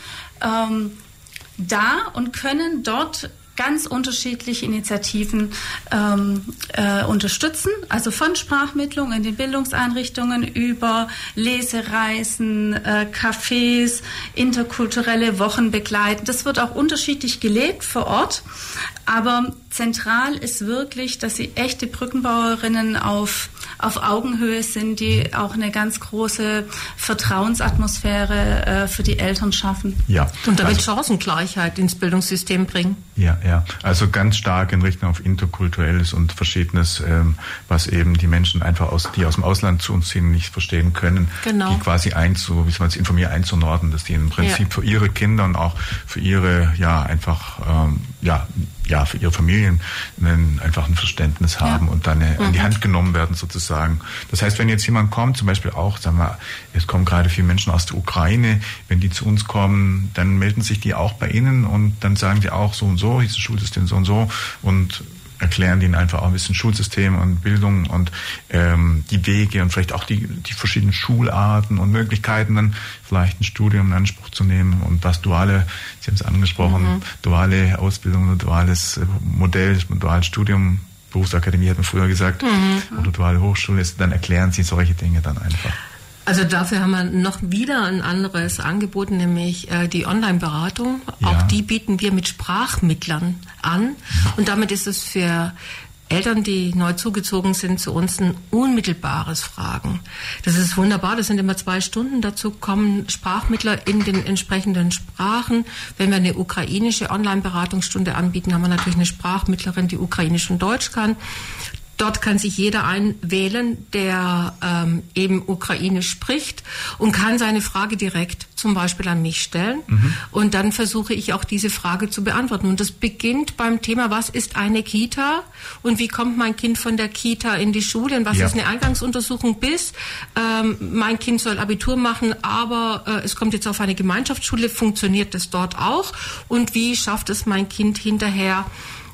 da und können dort ganz unterschiedliche Initiativen unterstützen, also von Sprachmittlung in den Bildungseinrichtungen über Lesereisen, Cafés, interkulturelle Wochen begleiten. Das wird auch unterschiedlich gelebt vor Ort, aber zentral ist wirklich, dass sie echte Brückenbauerinnen auf Augenhöhe sind, die auch eine ganz große Vertrauensatmosphäre für die Eltern schaffen. Ja. Und damit Chancengleichheit ins Bildungssystem bringen. Ja, also ganz stark in Richtung auf Interkulturelles und Verschiedenes, was eben die Menschen einfach die aus dem Ausland zu uns ziehen, nicht verstehen können, die quasi einzunorden, dass die im Prinzip für ihre Kinder und auch für ihre, für ihre Familien einfach ein Verständnis haben und dann an die Hand genommen werden sozusagen. Das heißt, wenn jetzt jemand kommt, zum Beispiel auch, sagen wir, es kommen gerade viele Menschen aus der Ukraine, wenn die zu uns kommen, dann melden sich die auch bei Ihnen und dann sagen die auch so und so, dieses Schulsystem so und erklären denen einfach auch ein bisschen Schulsystem und Bildung und die Wege und vielleicht auch die verschiedenen Schularten und Möglichkeiten, dann vielleicht ein Studium in Anspruch zu nehmen und was duale, Sie haben es angesprochen, duale Ausbildung oder duales Modell, duales Studium, Berufsakademie hat man früher gesagt, oder duale Hochschule ist, dann erklären Sie solche Dinge dann einfach. Also dafür haben wir noch wieder ein anderes Angebot, nämlich die Online-Beratung. Ja. Auch die bieten wir mit Sprachmittlern an. Und damit ist es für Eltern, die neu zugezogen sind, zu uns ein unmittelbares Fragen. Das ist wunderbar, das sind immer 2 Stunden. Dazu kommen Sprachmittler in den entsprechenden Sprachen. Wenn wir eine ukrainische Online-Beratungsstunde anbieten, haben wir natürlich eine Sprachmittlerin, die Ukrainisch und Deutsch kann. Dort kann sich jeder einwählen, der eben Ukrainisch spricht und kann seine Frage direkt zum Beispiel an mich stellen. Und dann versuche ich auch diese Frage zu beantworten. Und das beginnt beim Thema, was ist eine Kita und wie kommt mein Kind von der Kita in die Schule und was ist eine Eingangsuntersuchung bis mein Kind soll Abitur machen, aber es kommt jetzt auf eine Gemeinschaftsschule, funktioniert das dort auch? Und wie schafft es mein Kind hinterher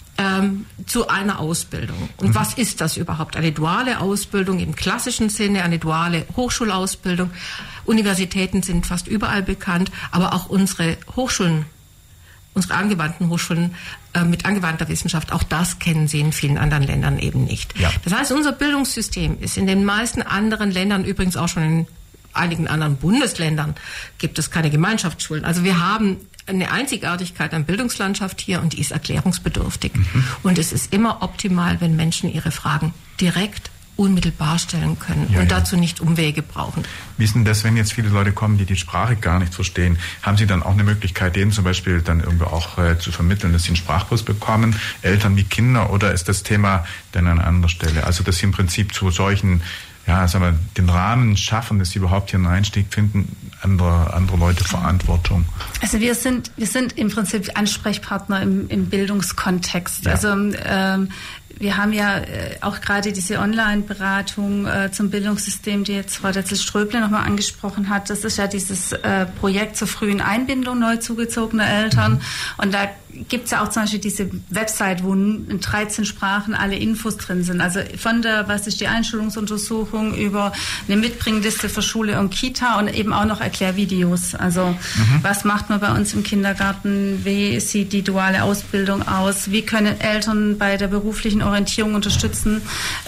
zu einer Ausbildung. Und was ist das überhaupt? Eine duale Ausbildung im klassischen Sinne, eine duale Hochschulausbildung. Universitäten sind fast überall bekannt, aber auch unsere Hochschulen, unsere angewandten Hochschulen mit angewandter Wissenschaft, auch das kennen Sie in vielen anderen Ländern eben nicht. Ja. Das heißt, unser Bildungssystem ist in den meisten anderen Ländern, übrigens auch schon in einigen anderen Bundesländern, gibt es keine Gemeinschaftsschulen. Also wir haben eine Einzigartigkeit an Bildungslandschaft hier und die ist erklärungsbedürftig. Und es ist immer optimal, wenn Menschen ihre Fragen direkt, unmittelbar stellen können und dazu nicht Umwege brauchen. Wie ist denn das, wenn jetzt viele Leute kommen, die die Sprache gar nicht verstehen? Haben Sie dann auch eine Möglichkeit, denen zum Beispiel dann irgendwie auch zu vermitteln, dass sie einen Sprachkurs bekommen, Eltern wie Kinder, oder ist das Thema dann an anderer Stelle? Also, dass Sie im Prinzip zu solchen, sagen wir, den Rahmen schaffen, dass sie überhaupt hier einen Einstieg finden, andere Leute Verantwortung. Also wir sind im Prinzip Ansprechpartner im Bildungskontext. Ja. Also wir haben ja auch gerade diese Online-Beratung zum Bildungssystem, die jetzt Frau Detzel-Ströble nochmal angesprochen hat. Das ist ja dieses Projekt zur frühen Einbindung neu zugezogener Eltern. Und da gibt es ja auch zum Beispiel diese Website, wo in 13 Sprachen alle Infos drin sind. Also von der, was ist die Einschulungsuntersuchung, über eine Mitbringliste für Schule und Kita und eben auch noch Erklärvideos. Also was macht man bei uns im Kindergarten? Wie sieht die duale Ausbildung aus? Wie können Eltern bei der beruflichen Orientierung unterstützen?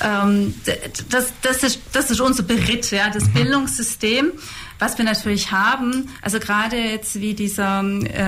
Das ist unser Beritt, das Bildungssystem. Was wir natürlich haben, also gerade jetzt wie dieser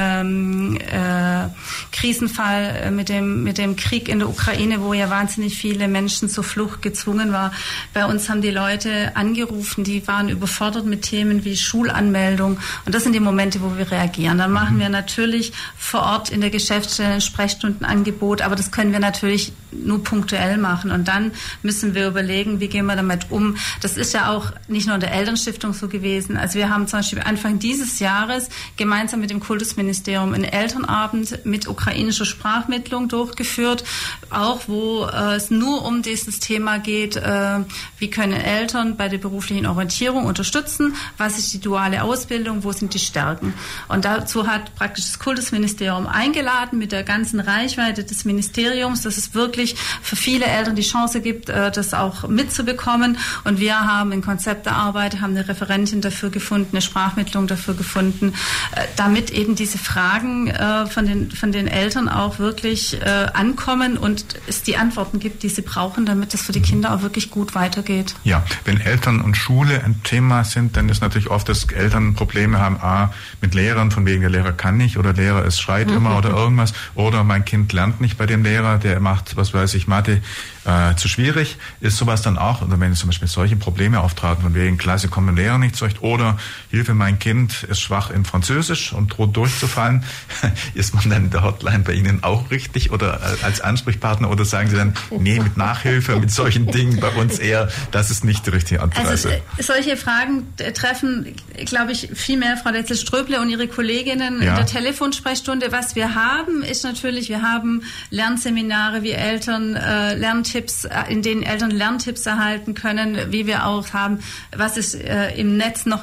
Krisenfall mit dem Krieg in der Ukraine, wo ja wahnsinnig viele Menschen zur Flucht gezwungen waren. Bei uns haben die Leute angerufen, die waren überfordert mit Themen wie Schulanmeldung. Und das sind die Momente, wo wir reagieren. Dann machen wir natürlich vor Ort in der Geschäftsstelle ein Sprechstundenangebot, aber das können wir natürlich nur punktuell machen. Und dann müssen wir überlegen, wie gehen wir damit um. Das ist ja auch nicht nur in der Elternstiftung so gewesen. Also wir haben zum Beispiel Anfang dieses Jahres gemeinsam mit dem Kultusministerium einen Elternabend mit ukrainischer Sprachmittlung durchgeführt, auch wo es nur um dieses Thema geht, wie können Eltern bei der beruflichen Orientierung unterstützen, was ist die duale Ausbildung, wo sind die Stärken. Und dazu hat praktisch das Kultusministerium eingeladen mit der ganzen Reichweite des Ministeriums, dass es wirklich für viele Eltern die Chance gibt, das auch mitzubekommen. Und wir haben ein Konzept erarbeitet, haben eine Referentin dafür gefunden, eine Sprachmittlung dafür gefunden, damit eben diese Fragen von den Eltern auch wirklich ankommen und es die Antworten gibt, die sie brauchen, damit das für die Kinder auch wirklich gut weitergeht. Ja, wenn Eltern und Schule ein Thema sind, dann ist natürlich oft, dass Eltern Probleme haben, mit Lehrern, von wegen der Lehrer kann nicht oder Lehrer, es schreit immer oder irgendwas, oder mein Kind lernt nicht bei dem Lehrer, der macht, was weiß ich, Mathe zu schwierig. Ist sowas dann auch, oder wenn zum Beispiel solche Probleme auftraten, von wegen Klasse kommen Lehrer nicht zurecht, oder Hilfe, mein Kind ist schwach in Französisch und droht durchzufallen, ist man dann in der Hotline bei Ihnen auch richtig oder als Ansprechpartner, oder sagen Sie dann, nee, mit Nachhilfe, mit solchen Dingen bei uns eher, das ist nicht die richtige Adresse? Also solche Fragen treffen, glaube ich, viel mehr Frau Detzel-Ströble und ihre Kolleginnen in der Telefonsprechstunde. Was wir haben, ist natürlich, wir haben Lernseminare, wie Eltern Lerntipps, in denen Eltern Lerntipps erhalten können, wie wir auch haben, was ist im Netz noch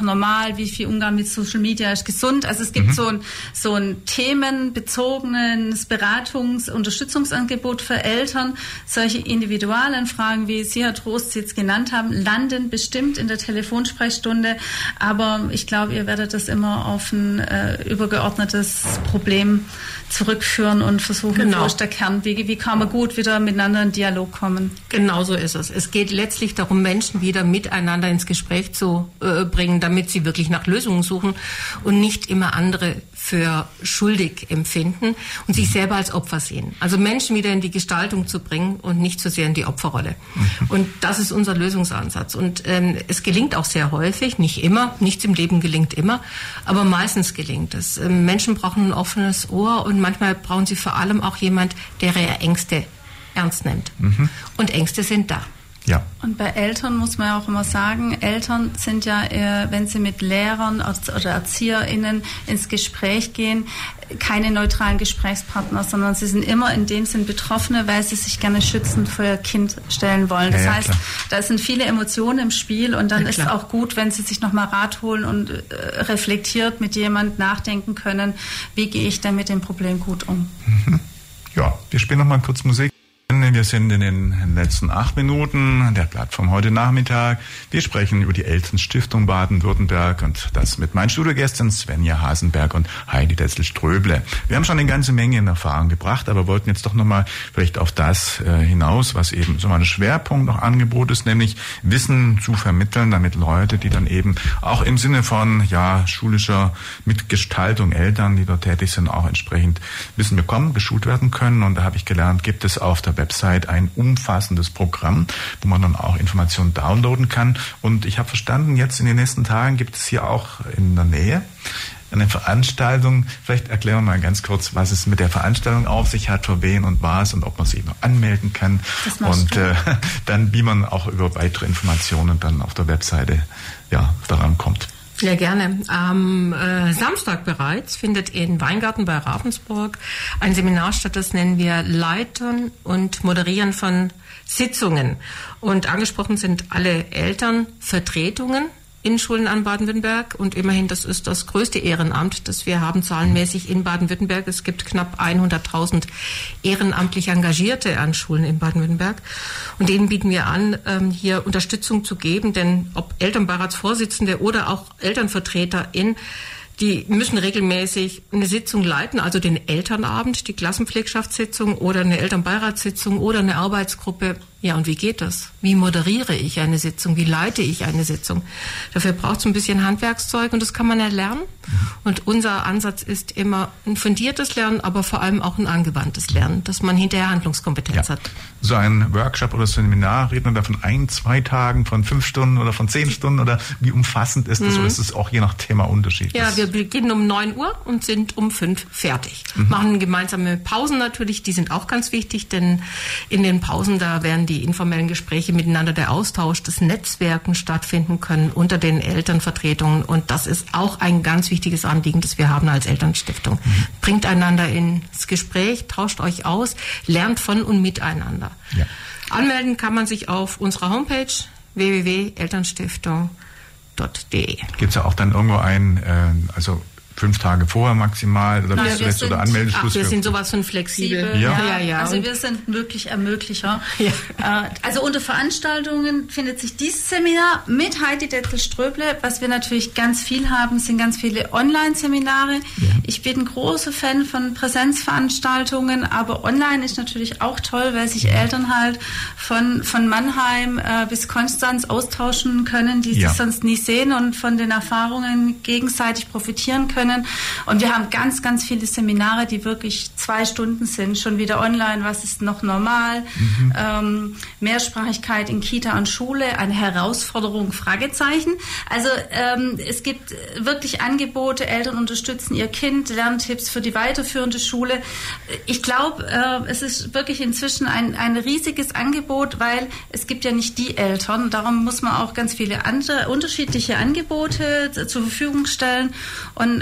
normal, wie viel Umgang mit Social Media ist gesund. Also es gibt so ein themenbezogenes Unterstützungsangebot für Eltern. Solche individuellen Fragen, wie Sie, Herr Trost, jetzt genannt haben, landen bestimmt in der Telefonsprechstunde. Aber ich glaube, ihr werdet das immer auf ein übergeordnetes Problem zurückführen und versuchen, wo ist der Kern, wie kann man gut wieder miteinander in Dialog kommen. Genau so ist es. Es geht letztlich darum, Menschen wieder miteinander ins Gespräch zu bringen, damit sie wirklich nach Lösungen suchen und nicht immer andere für schuldig empfinden und sich selber als Opfer sehen. Also Menschen wieder in die Gestaltung zu bringen und nicht so sehr in die Opferrolle. Und das ist unser Lösungsansatz. Und es gelingt auch sehr häufig, nicht immer, nichts im Leben gelingt immer, aber meistens gelingt es. Menschen brauchen ein offenes Ohr und manchmal brauchen sie vor allem auch jemand, der ihre Ängste ernst nimmt. Und Ängste sind da. Ja. Und bei Eltern muss man ja auch immer sagen, Eltern sind ja, wenn sie mit Lehrern oder ErzieherInnen ins Gespräch gehen, keine neutralen Gesprächspartner, sondern sie sind immer in dem Sinn Betroffene, weil sie sich gerne schützend für ihr Kind stellen wollen. Das heißt, da sind viele Emotionen im Spiel und dann ist es auch gut, wenn sie sich nochmal Rat holen und reflektiert mit jemand nachdenken können, wie gehe ich denn mit dem Problem gut um. Ja, wir spielen nochmal kurz Musik. Wir sind in den letzten 8 Minuten der Plattform heute Nachmittag. Wir sprechen über die Elternstiftung Baden-Württemberg und das mit meinen Studiogästen Svenja Hasenberg und Heidi Detzel-Ströble. Wir haben schon eine ganze Menge in Erfahrung gebracht, aber wollten jetzt doch nochmal vielleicht auf das hinaus, was eben so ein Schwerpunkt noch Angebot ist, nämlich Wissen zu vermitteln, damit Leute, die dann eben auch im Sinne von schulischer Mitgestaltung, Eltern, die dort tätig sind, auch entsprechend Wissen bekommen, geschult werden können. Und da habe ich gelernt, gibt es auf der Website ein umfassendes Programm, wo man dann auch Informationen downloaden kann. Und ich habe verstanden, jetzt in den nächsten Tagen gibt es hier auch in der Nähe eine Veranstaltung. Vielleicht erklären wir mal ganz kurz, was es mit der Veranstaltung auf sich hat, für wen und was und ob man sich noch anmelden kann. Und dann, wie man auch über weitere Informationen dann auf der Webseite daran kommt. Ja, gerne. Am Samstag bereits findet in Weingarten bei Ravensburg ein Seminar statt, das nennen wir Leiten und Moderieren von Sitzungen. Und angesprochen sind alle Elternvertretungen in Schulen an Baden-Württemberg und immerhin, das ist das größte Ehrenamt, das wir haben zahlenmäßig in Baden-Württemberg. Es gibt knapp 100.000 ehrenamtlich Engagierte an Schulen in Baden-Württemberg und denen bieten wir an, hier Unterstützung zu geben, denn ob Elternbeiratsvorsitzende oder auch ElternvertreterInnen, die müssen regelmäßig eine Sitzung leiten, also den Elternabend, die Klassenpflegschaftssitzung oder eine Elternbeiratssitzung oder eine Arbeitsgruppe. Ja, und wie geht das? Wie moderiere ich eine Sitzung? Wie leite ich eine Sitzung? Dafür braucht es ein bisschen Handwerkszeug und das kann man erlernen. Und unser Ansatz ist immer ein fundiertes Lernen, aber vor allem auch ein angewandtes Lernen, dass man hinterher Handlungskompetenz hat. So ein Workshop oder Seminar, redet man da von 1-2 Tagen, von 5 Stunden oder von 10 Stunden oder wie umfassend ist das? Oder ist es auch je nach Thema unterschiedlich? Ja, wir beginnen um 9 Uhr und sind um 5 fertig. Machen gemeinsame Pausen natürlich, die sind auch ganz wichtig, denn in den Pausen, da werden die informellen Gespräche miteinander, der Austausch, das Netzwerken stattfinden können unter den Elternvertretungen und das ist auch ein ganz wichtiges Anliegen, das wir haben als Elternstiftung. Bringt einander ins Gespräch, tauscht euch aus, lernt von und miteinander. Ja. Anmelden kann man sich auf unserer Homepage www.elternstiftung.de. Gibt es ja auch dann irgendwo also 5 Tage vorher maximal oder bis zuletzt oder Anmeldeschluss? Wir sind sowas von flexibel. Ja. Also wir sind wirklich Ermöglicher. Ja. Also unter Veranstaltungen findet sich dieses Seminar mit Heidi Detzel-Ströble. Was wir natürlich ganz viel haben, sind ganz viele Online-Seminare. Ja. Ich bin ein großer Fan von Präsenzveranstaltungen, aber online ist natürlich auch toll, weil sich Eltern halt von Mannheim bis Konstanz austauschen können, die sich sonst nie sehen und von den Erfahrungen gegenseitig profitieren können. Und wir haben ganz, ganz viele Seminare, die wirklich 2 Stunden sind, schon wieder online, was ist noch normal, Mehrsprachigkeit in Kita und Schule, eine Herausforderung, Fragezeichen. Also es gibt wirklich Angebote, Eltern unterstützen ihr Kind, Lerntipps für die weiterführende Schule. Ich glaube, es ist wirklich inzwischen ein riesiges Angebot, weil es gibt ja nicht die Eltern, darum muss man auch ganz viele andere unterschiedliche Angebote zur Verfügung stellen und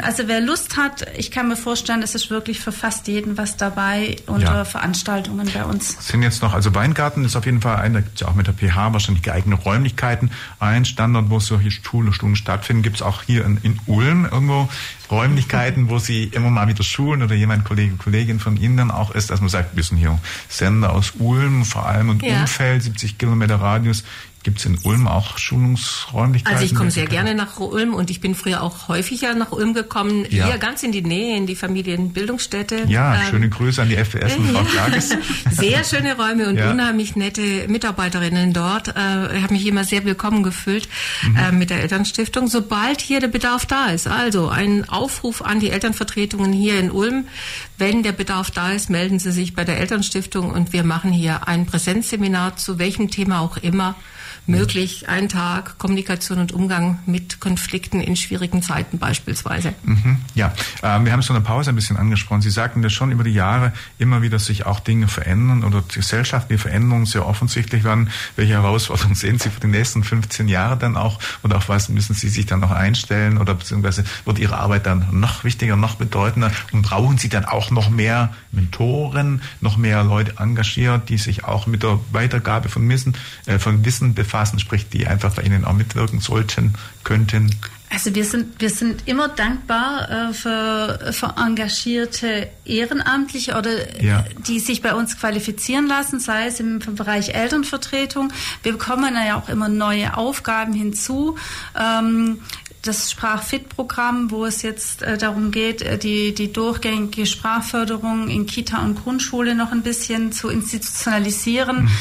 also wer Lust hat, ich kann mir vorstellen, es ist wirklich für fast jeden was dabei unter Veranstaltungen bei uns. Sind jetzt noch, also Weingarten ist auf jeden Fall da gibt es ja auch mit der PH wahrscheinlich geeignete Räumlichkeiten. Ein Standort, wo solche Schulstunden stattfinden, gibt es auch hier in Ulm irgendwo Räumlichkeiten, wo Sie immer mal wieder schulen oder jemand, Kollegin von Ihnen dann auch ist, dass man sagt, wir sind hier Sender aus Ulm, vor allem und Umfeld, 70 Kilometer Radius. Gibt es in Ulm auch Schulungsräumlichkeiten? Also ich komme sehr gerne nach Ulm und ich bin früher auch häufiger nach Ulm gekommen, hier ganz in die Nähe, in die Familienbildungsstätte. Ja, schöne Grüße an die FWS und Frau Klages. Sehr schöne Räume und unheimlich nette Mitarbeiterinnen dort. Ich habe mich immer sehr willkommen gefühlt mit der Elternstiftung, sobald hier der Bedarf da ist. Also ein Aufruf an die Elternvertretungen hier in Ulm. Wenn der Bedarf da ist, melden Sie sich bei der Elternstiftung und wir machen hier ein Präsenzseminar zu welchem Thema auch immer möglich. Ein Tag Kommunikation und Umgang mit Konflikten in schwierigen Zeiten beispielsweise. Ja, wir haben es in der Pause ein bisschen angesprochen. Sie sagten, dass schon über die Jahre immer wieder sich auch Dinge verändern oder gesellschaftliche Veränderungen sehr offensichtlich werden. Welche Herausforderungen sehen Sie für die nächsten 15 Jahre dann auch? Und auf was müssen Sie sich dann noch einstellen? Oder beziehungsweise wird Ihre Arbeit dann noch wichtiger, noch bedeutender? Und brauchen Sie dann auch noch mehr Mentoren, noch mehr Leute engagiert, die sich auch mit der Weitergabe von Wissen befassen, sprich, die einfach bei Ihnen auch mitwirken sollten, könnten? Also wir sind immer dankbar für engagierte Ehrenamtliche oder die sich bei uns qualifizieren lassen, sei es im Bereich Elternvertretung. Wir bekommen ja auch immer neue Aufgaben hinzu. Das Sprachfit-Programm, wo es jetzt darum geht, die durchgängige Sprachförderung in Kita und Grundschule noch ein bisschen zu institutionalisieren,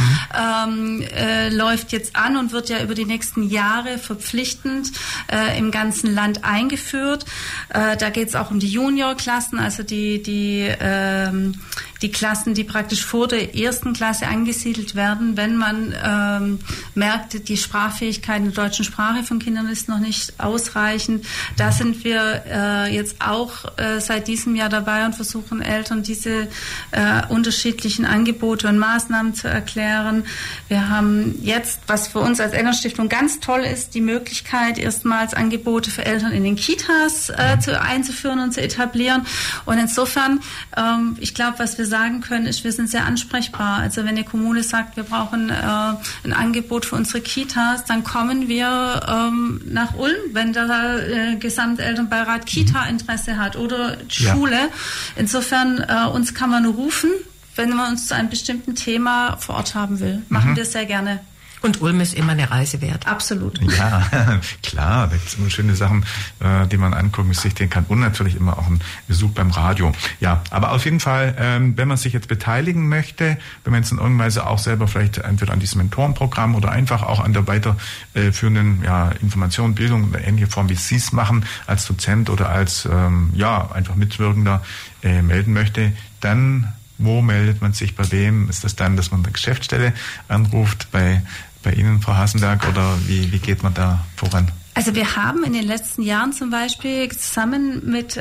läuft jetzt an und wird ja über die nächsten Jahre verpflichtend im ganzen Land eingeführt. Da geht es auch um die Juniorklassen, also die Klassen, die praktisch vor der ersten Klasse angesiedelt werden, wenn man merkt, die Sprachfähigkeit in der deutschen Sprache von Kindern ist noch nicht ausreichend. Da sind wir jetzt auch seit diesem Jahr dabei und versuchen Eltern diese unterschiedlichen Angebote und Maßnahmen zu erklären. Wir haben jetzt, was für uns als Elternstiftung ganz toll ist, die Möglichkeit, erstmals Angebote für Eltern in den Kitas einzuführen und zu etablieren. Und insofern, ich glaube, was wir sagen können, ist, wir sind sehr ansprechbar. Also wenn eine Kommune sagt, wir brauchen ein Angebot für unsere Kitas, dann kommen wir nach Ulm, wenn der Gesamtelternbeirat Kita Interesse hat oder Schule. Insofern, uns kann man rufen, wenn man uns zu einem bestimmten Thema vor Ort haben will. Machen wir sehr gerne. Und Ulm ist immer eine Reise wert. Absolut. Ja, klar, da gibt es immer schöne Sachen, die man angucken, besichtigen kann und natürlich immer auch ein Besuch beim Radio. Ja, aber auf jeden Fall, wenn man sich jetzt beteiligen möchte, wenn man jetzt in irgendeiner Weise auch selber vielleicht entweder an diesem Mentorenprogramm oder einfach auch an der weiterführenden Information, Bildung in ähnlicher Form, wie Sie es machen, als Dozent oder als einfach Mitwirkender melden möchte, dann wo meldet man sich, bei wem? Ist das dann, dass man eine Geschäftsstelle anruft, bei Ihnen, Frau Hasenberg, oder wie geht man da voran? Also wir haben in den letzten Jahren zum Beispiel zusammen mit,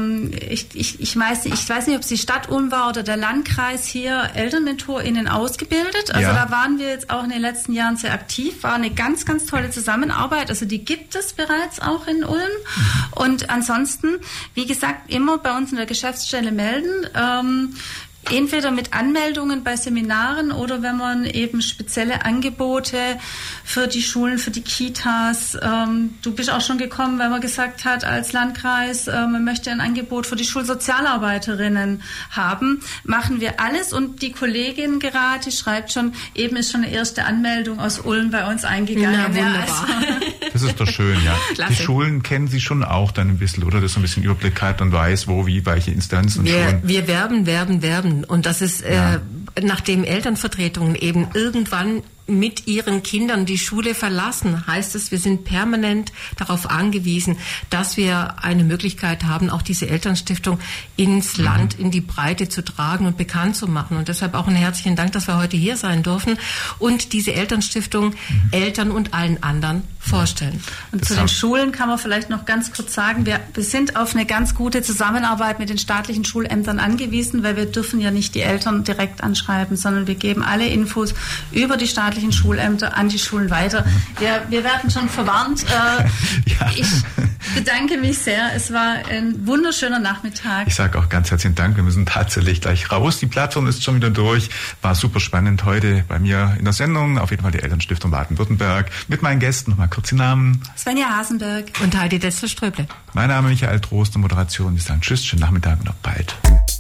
ich weiß nicht, ob es die Stadt Ulm war oder der Landkreis hier, ElternmentorInnen ausgebildet. Also da waren wir jetzt auch in den letzten Jahren sehr aktiv. War eine ganz, ganz tolle Zusammenarbeit. Also die gibt es bereits auch in Ulm. Und ansonsten, wie gesagt, immer bei uns in der Geschäftsstelle melden. Entweder mit Anmeldungen bei Seminaren oder wenn man eben spezielle Angebote für die Schulen, für die Kitas. Du bist auch schon gekommen, weil man gesagt hat, als Landkreis, man möchte ein Angebot für die Schulsozialarbeiterinnen haben. Machen wir alles und die Kollegin gerade schreibt schon, eben ist schon eine erste Anmeldung aus Ulm bei uns eingegangen. Na, wunderbar. Das ist doch schön, ja. Klasse. Die Schulen kennen Sie schon auch dann ein bisschen, oder? Dass man ein bisschen Überblick hat und weiß, wo, wie, welche Instanzen und Schulen. Wir werben. Und das ist, nachdem Elternvertretungen eben irgendwann mit ihren Kindern die Schule verlassen, heißt es, wir sind permanent darauf angewiesen, dass wir eine Möglichkeit haben, auch diese Elternstiftung ins Land, in die Breite zu tragen und bekannt zu machen. Und deshalb auch einen herzlichen Dank, dass wir heute hier sein dürfen und diese Elternstiftung Eltern und allen anderen vorstellen. Und zu den Schulen kann man vielleicht noch ganz kurz sagen, wir sind auf eine ganz gute Zusammenarbeit mit den staatlichen Schulämtern angewiesen, weil wir dürfen ja nicht die Eltern direkt anschreiben, sondern wir geben alle Infos über die staatlichen Schulämter an die Schulen weiter. Wir werden schon verwarnt. Ich bedanke mich sehr. Es war ein wunderschöner Nachmittag. Ich sage auch ganz herzlichen Dank. Wir müssen tatsächlich gleich raus. Die Plattform ist schon wieder durch. War super spannend heute bei mir in der Sendung. Auf jeden Fall die Elternstiftung Baden-Württemberg. Mit meinen Gästen, nochmal kurz die Namen. Svenja Hasenberg. Und Heidi Detzel-Ströble. Mein Name ist Michael Trost und Moderation. Wir sagen Tschüss, schönen Nachmittag und auf bald.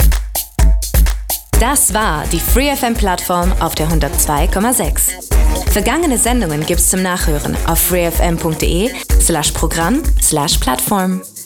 Das war die FreeFM-Plattform auf der 102,6. Vergangene Sendungen gibt's zum Nachhören auf freefm.de/Programm/Plattform.